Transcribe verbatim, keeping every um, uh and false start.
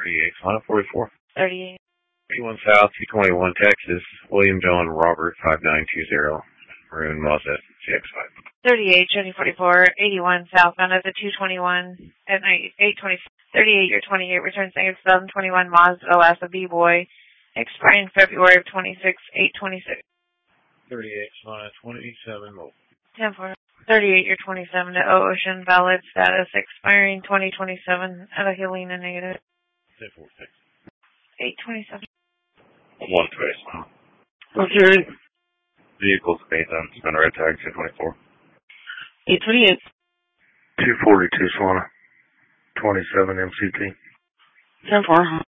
thirty-eight, Swana forty-four. thirty-eight. eighty-one South, two twenty-one Texas, William John Robert, five nine two zero, Maroon Mazda C X five. thirty-eight, Johnny forty-four, eighty-one southbound at the two twenty-one at night, eight twenty, thirty-eight, year twenty-eight, return second, two thousand twenty-one Mazda Alasa B-Boy, expiring February of twenty-six, eight twenty-six. thirty-eight, Swana twenty-seven, Mobile. ten four. thirty-eight, year twenty-seven at Ocean, valid status, expiring twenty twenty-seven at a Helena negative. ten forty-six. eight twenty-seven. one twenty, Swana. Okay. Vehicles based on spin red tag, ten twenty-four. eight twenty-eight. two forty-two, Swana. twenty-seven M C T. ten four.